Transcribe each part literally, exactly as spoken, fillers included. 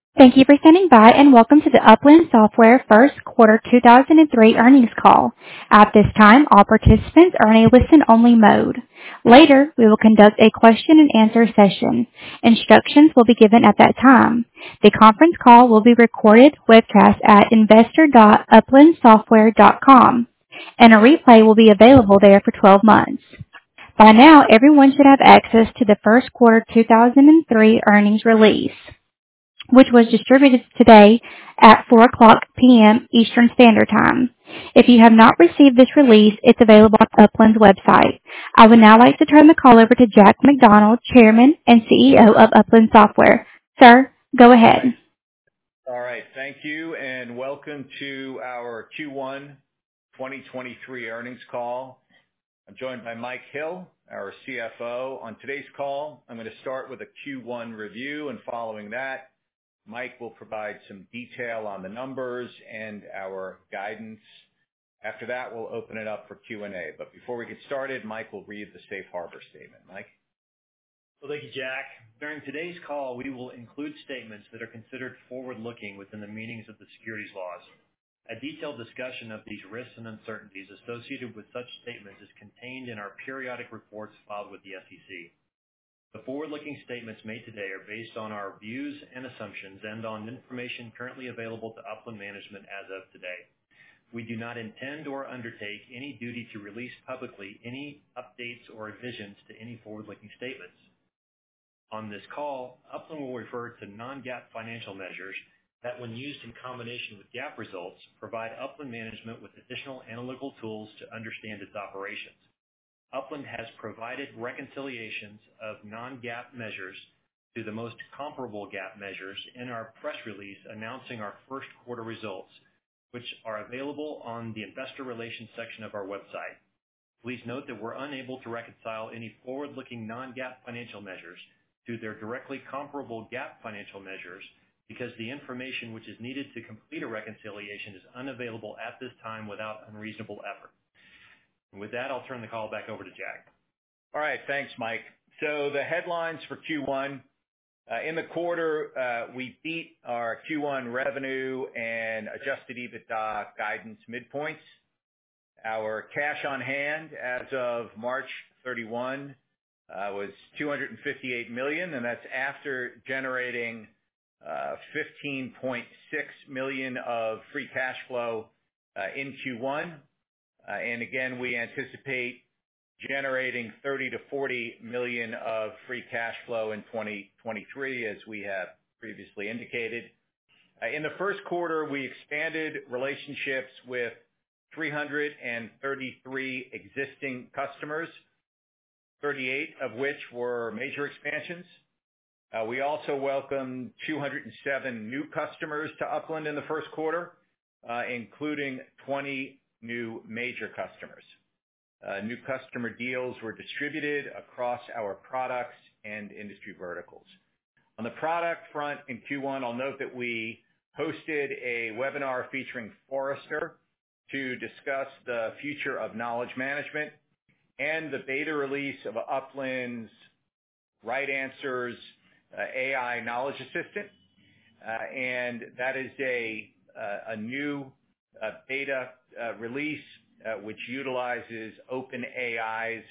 Thank you for standing by, and welcome to the Upland Software First Quarter two thousand three Earnings Call. At this time, all participants are in a listen-only mode. Later, we will conduct a question-and-answer session. Instructions will be given at that time. The conference call will be recorded webcast at investor dot upland software dot com, and a replay will be available there for twelve months. By now, everyone should have access to the First Quarter two thousand three earnings release, which was distributed today at four o'clock p.m. Eastern Standard Time. If you have not received this release, it's available on Upland's website. I would now like to turn the call over to Jack McDonald, Chairman and C E O of Upland Software. Sir, go ahead. All right. Thank you, and welcome to our Q one twenty twenty-three earnings call. I'm joined by Mike Hill, our C F O. On today's call, I'm going to start with a Q one review, and following that, Mike will provide some detail on the numbers and our guidance. After that, we'll open it up for Q and A. But before we get started, Mike will read the safe harbor statement. Mike? Well, thank you, Jack. During today's call, we will include statements that are considered forward-looking within the meanings of the securities laws. A detailed discussion of these risks and uncertainties associated with such statements is contained in our periodic reports filed with the S E C. The forward-looking statements made today are based on our views and assumptions and on information currently available to Upland management as of today. We do not intend or undertake any duty to release publicly any updates or revisions to any forward-looking statements. On this call, Upland will refer to non-GAAP financial measures that, when used in combination with GAAP results, provide Upland management with additional analytical tools to understand its operations. Upland has provided reconciliations of non-GAAP measures to the most comparable GAAP measures in our press release announcing our first quarter results, which are available on the investor relations section of our website. Please note that we're unable to reconcile any forward-looking non-GAAP financial measures to their directly comparable GAAP financial measures because the information which is needed to complete a reconciliation is unavailable at this time without unreasonable effort. And with that, I'll turn the call back over to Jack. All right. Thanks, Mike. So the headlines for Q one. Uh, in the quarter, uh, we beat our Q one revenue and adjusted EBITDA guidance midpoints. Our cash on hand as of March thirty-first uh, was two hundred fifty-eight million dollars, and that's after generating uh, fifteen point six million dollars of free cash flow uh, in Q one. Uh, and again, we anticipate generating thirty to forty million of free cash flow in twenty twenty-three, as we have previously indicated. Uh, in the first quarter, we expanded relationships with three hundred thirty-three existing customers, thirty-eight of which were major expansions. Uh, we also welcomed two hundred seven new customers to Upland in the first quarter, uh, including twenty new major customers. Uh, new customer deals were distributed across our products and industry verticals. On the product front in Q one, I'll note that we hosted a webinar featuring Forrester to discuss the future of knowledge management and the beta release of Upland's Right Answers uh, A I Knowledge Assistant. Uh, and that is a, uh, a new uh, beta uh, release Uh, which utilizes OpenAI's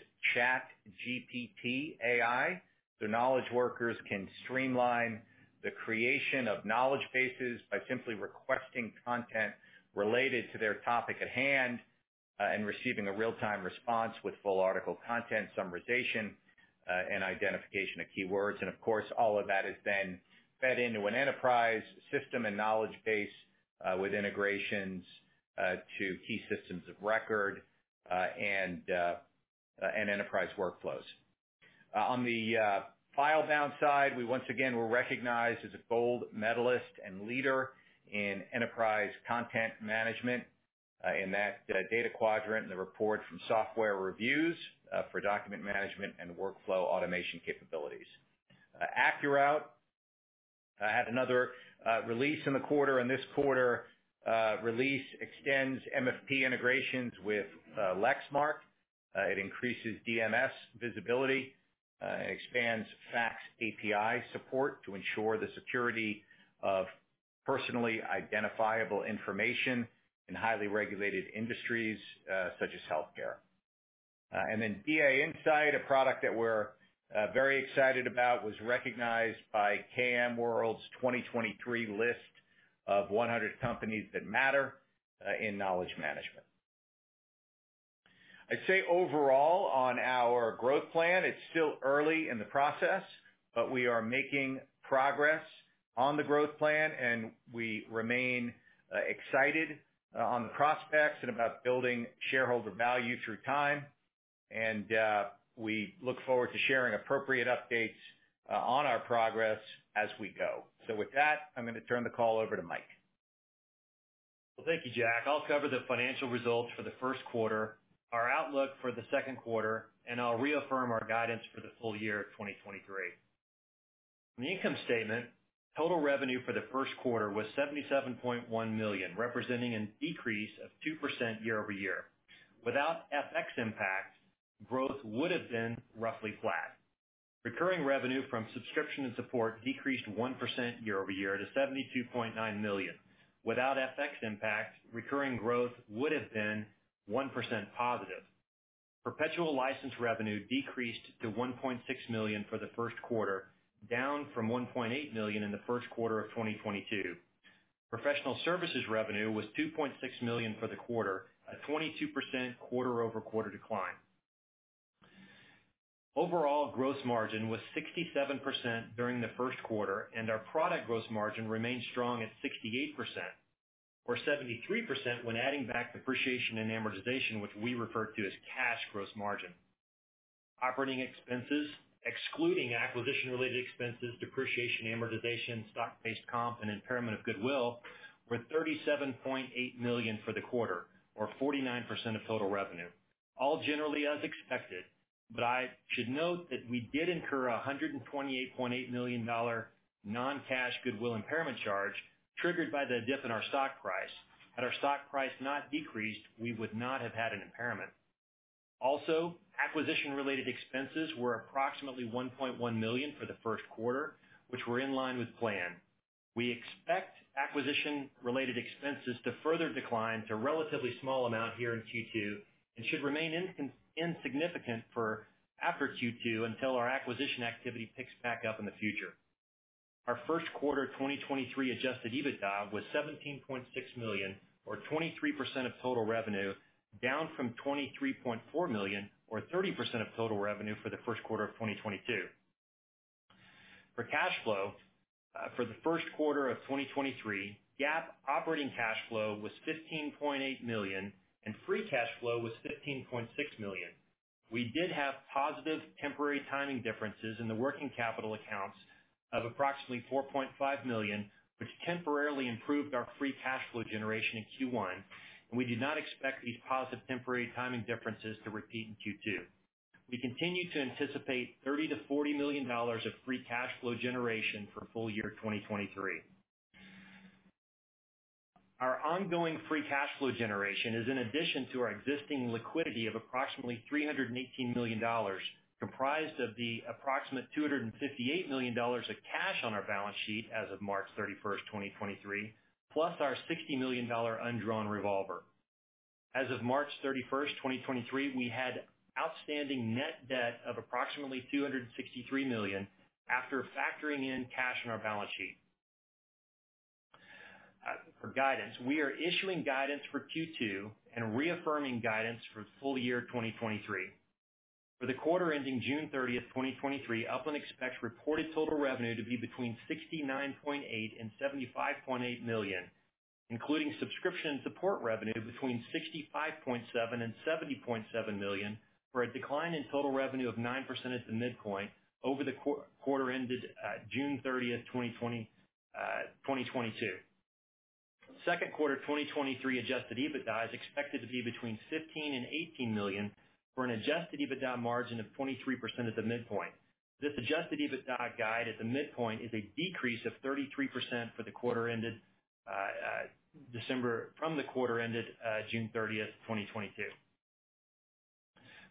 ChatGPT A I, so knowledge workers can streamline the creation of knowledge bases by simply requesting content related to their topic at hand uh, and receiving a real-time response with full article content summarization uh, and identification of keywords. And of course, all of that is then fed into an enterprise system and knowledge base uh, with integrations Uh, to key systems of record uh, and uh, uh, and enterprise workflows. Uh, on the uh, FileBound side, we once again were recognized as a gold medalist and leader in enterprise content management uh, in that uh, data quadrant in the report from Software Reviews uh, for document management and workflow automation capabilities. Uh, AccuRoute uh, had another uh, release in the quarter, and this quarter Uh, release extends M F P integrations with uh, Lexmark. Uh, it increases D M S visibility uh, and expands fax A P I support to ensure the security of personally identifiable information in highly regulated industries uh, such as healthcare. Uh, and then D A Insight, a product that we're uh, very excited about, was recognized by K M World's twenty twenty-three list of one hundred companies that matter uh, in knowledge management. I'd say overall on our growth plan, it's still early in the process, but we are making progress on the growth plan, and we remain uh, excited uh, on the prospects and about building shareholder value through time. And uh, we look forward to sharing appropriate updates uh, on our progress as we go. So with that, I'm going to turn the call over to Mike. Well, thank you, Jack. I'll cover the financial results for the first quarter, our outlook for the second quarter, and I'll reaffirm our guidance for the full year of twenty twenty-three. On the income statement, total revenue for the first quarter was seventy-seven point one million dollars, representing a decrease of two percent year over year. Without F X impact, growth would have been roughly flat. Recurring revenue from subscription and support decreased one percent year over year to seventy-two point nine million dollars. Without F X impact, recurring growth would have been one percent positive. Perpetual license revenue decreased to one point six million dollars for the first quarter, down from one point eight million dollars in the first quarter of twenty twenty-two. Professional services revenue was two point six million dollars for the quarter, a twenty-two percent quarter-over-quarter decline. Overall gross margin was sixty-seven percent during the first quarter, and our product gross margin remained strong at sixty-eight percent, or seventy-three percent when adding back depreciation and amortization, which we refer to as cash gross margin. Operating expenses, excluding acquisition-related expenses, depreciation, amortization, stock-based comp, and impairment of goodwill, were thirty-seven point eight million dollars for the quarter, or forty-nine percent of total revenue, all generally as expected. But I should note that we did incur a one hundred twenty-eight point eight million dollars non-cash goodwill impairment charge triggered by the dip in our stock price. Had our stock price not decreased, we would not have had an impairment. Also, acquisition-related expenses were approximately one point one million dollars for the first quarter, which were in line with plan. We expect acquisition-related expenses to further decline to a relatively small amount here in Q two and should remain in insignificant for after Q two until our acquisition activity picks back up in the future. Our first quarter twenty twenty-three adjusted EBITDA was seventeen point six million dollars, or twenty-three percent of total revenue, down from twenty-three point four million dollars, or thirty percent of total revenue for the first quarter of twenty twenty-two. For cash flow, uh, for the first quarter of twenty twenty-three, GAAP operating cash flow was fifteen point eight million dollars, and free cash flow was fifteen point six million dollars. We did have positive temporary timing differences in the working capital accounts of approximately four point five million dollars, which temporarily improved our free cash flow generation in Q one, and we do not expect these positive temporary timing differences to repeat in Q two. We continue to anticipate thirty to forty million dollars of free cash flow generation for full year twenty twenty-three. Our ongoing free cash flow generation is in addition to our existing liquidity of approximately three hundred eighteen million dollars, comprised of the approximate two hundred fifty-eight million dollars of cash on our balance sheet as of March thirty-first, twenty twenty-three, plus our sixty million dollars undrawn revolver. As of March thirty-first, twenty twenty-three, we had outstanding net debt of approximately two hundred sixty-three million dollars after factoring in cash on our balance sheet. Uh, for guidance, we are issuing guidance for Q two and reaffirming guidance for full year twenty twenty-three. For the quarter ending June thirtieth, twenty twenty-three, Upland expects reported total revenue to be between sixty-nine point eight and seventy-five point eight million, including subscription and support revenue between sixty-five point seven and seventy point seven million, for a decline in total revenue of nine percent at the midpoint over the qu- quarter ended uh, June thirtieth, twenty twenty, uh, twenty twenty-two. Second quarter twenty twenty-three adjusted EBITDA is expected to be between fifteen and eighteen million for an adjusted EBITDA margin of twenty-three percent at the midpoint. This adjusted EBITDA guide at the midpoint is a decrease of thirty-three percent for the quarter ended uh, uh, December from the quarter ended uh, June thirtieth, twenty twenty-two.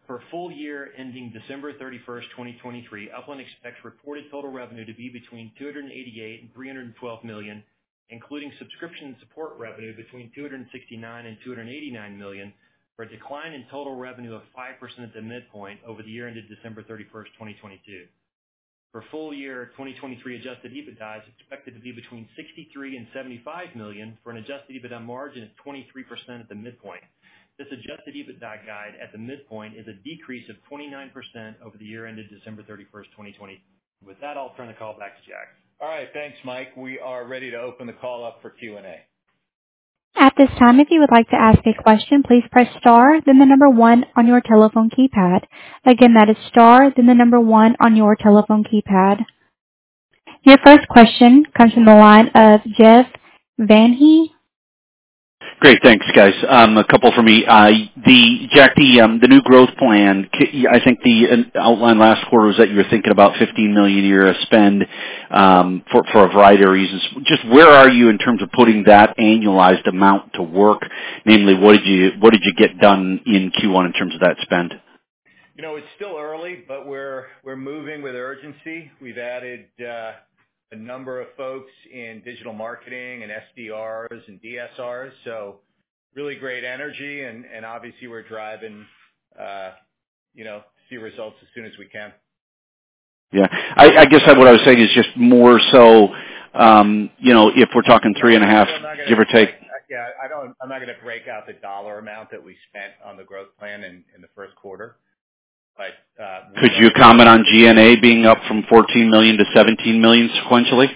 For full year ending December thirty-first, twenty twenty-three, Upland expects reported total revenue to be between two hundred eighty-eight and three hundred twelve million, including subscription and support revenue between two hundred sixty-nine and two hundred eighty-nine million, for a decline in total revenue of five percent at the midpoint over the year ended December thirty-first, twenty twenty-two. For full year twenty twenty-three, adjusted EBITDA is expected to be between sixty-three and seventy-five million, for an adjusted EBITDA margin of twenty-three percent at the midpoint. This adjusted EBITDA guide at the midpoint is a decrease of twenty-nine percent over the year ended December thirty-first, twenty twenty. With that, I'll turn the call back to Jack. All right, thanks, Mike. We are ready to open the call up for Q and A. At this time, if you would like to ask a question, please press star, then the number one on your telephone keypad. Again, that is star, then the number one on your telephone keypad. Your first question comes from the line of Jeff Van Hee. Great, thanks, guys. Um, a couple for me. Uh, the Jack, the um, the new growth plan. I think the outline last quarter was that you were thinking about fifteen million a year of spend um, for for a variety of reasons. Just where are you in terms of putting that annualized amount to work? Namely, what did you what did you get done in Q one in terms of that spend? You know, it's still early, but we're we're moving with urgency. We've added uh, a number of folks in digital marketing and S D Rs and D S Rs. So really great energy, and, and obviously we're driving, uh, you know, see results as soon as we can. Yeah, I, I guess what I was saying is just more so, um, you know, if we're talking three and a half, give or take. Yeah, I don't. I'm not going to break out the dollar amount that we spent on the growth plan in, in the first quarter. But, uh, could you comment on G and A being up from fourteen million to seventeen million sequentially?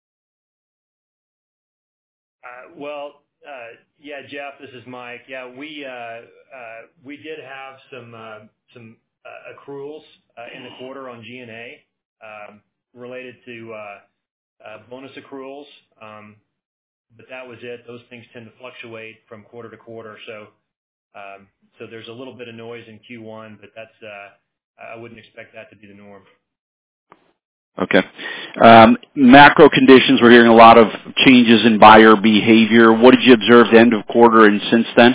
Uh, well, uh, yeah, Jeff, this is Mike. Yeah, we uh, uh, we did have some uh, some uh, accruals uh, in the quarter on G and A um, related to uh, uh, bonus accruals, um, but that was it. Those things tend to fluctuate from quarter to quarter, so. Um, so there's a little bit of noise in Q one, but that's uh, I wouldn't expect that to be the norm. Okay. Um, macro conditions, we're hearing a lot of changes in buyer behavior. What did you observe at the end of quarter and since then?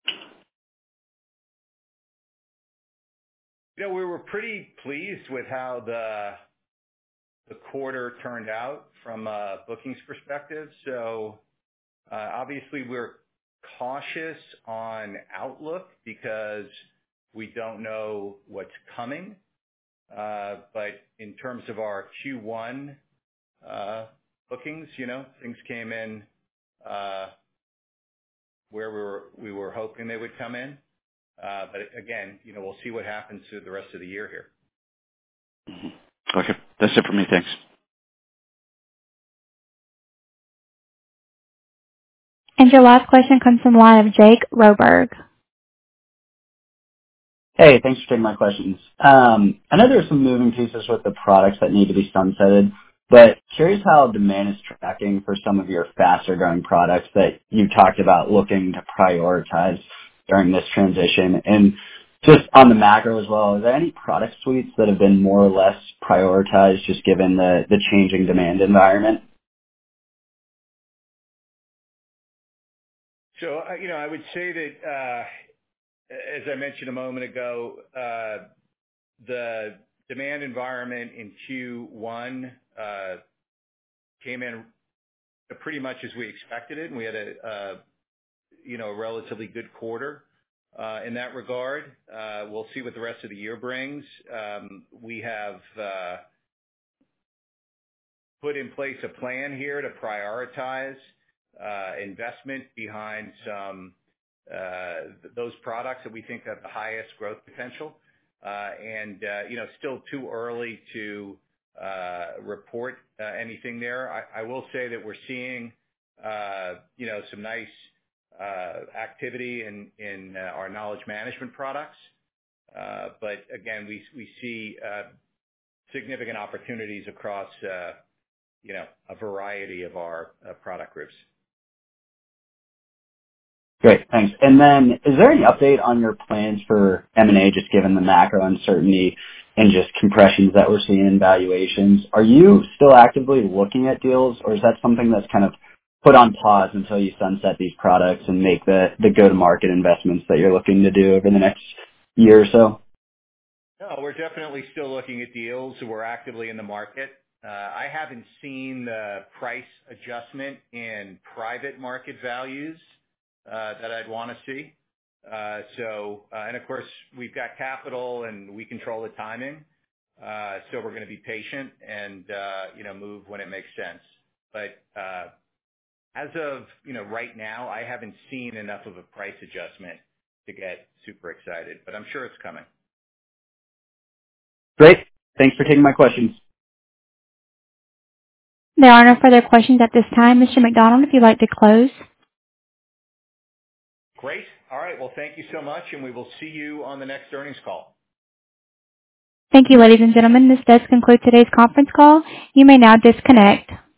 You know, we were pretty pleased with how the the quarter turned out from a bookings perspective. So uh, obviously we're cautious on outlook because we don't know what's coming. Uh, but in terms of our Q one uh, bookings, you know, things came in uh, where we were we were hoping they would come in. Uh, but again, you know, we'll see what happens through the rest of the year here. Mm-hmm. Okay, that's it for me. Thanks. And your last question comes from the line of Jake Roberg. Hey, thanks for taking my questions. Um, I know there's some moving pieces with the products that need to be sunsetted, but curious how demand is tracking for some of your faster growing products that you talked about looking to prioritize during this transition. And just on the macro as well, are there any product suites that have been more or less prioritized just given the, the changing demand environment? So, uh, you know, I would say that, uh, as I mentioned a moment ago, uh, the demand environment in Q one uh, came in pretty much as we expected it, and we had a, uh, you know, a relatively good quarter uh, in that regard. Uh, we'll see what the rest of the year brings. Um, we have uh, put in place a plan here to prioritize Uh, investment behind some uh, th- those products that we think have the highest growth potential, uh, and uh, you know, still too early to uh, report uh, anything there. I, I will say that we're seeing uh, you know some nice uh, activity in in uh, our knowledge management products, uh, but again, we we see uh, significant opportunities across uh, you know a variety of our uh, product groups. Great, thanks. And then is there any update on your plans for M and A just given the macro uncertainty and just compressions that we're seeing in valuations? Are you still actively looking at deals, or is that something that's kind of put on pause until you sunset these products and make the, the go-to-market investments that you're looking to do over the next year or so? No, we're definitely still looking at deals. We're actively in the market. Uh, I haven't seen the price adjustment in private market values uh, that I'd want to see. Uh, so, uh, and of course, we've got capital and we control the timing. Uh, so we're going to be patient and, uh, you know, move when it makes sense. But uh, as of, you know, right now, I haven't seen enough of a price adjustment to get super excited, but I'm sure it's coming. Great. Thanks for taking my questions. There are no further questions at this time. Mister McDonald, if you'd like to close. Great. All right. Well, thank you so much, and we will see you on the next earnings call. Thank you, ladies and gentlemen. This does conclude today's conference call. You may now disconnect.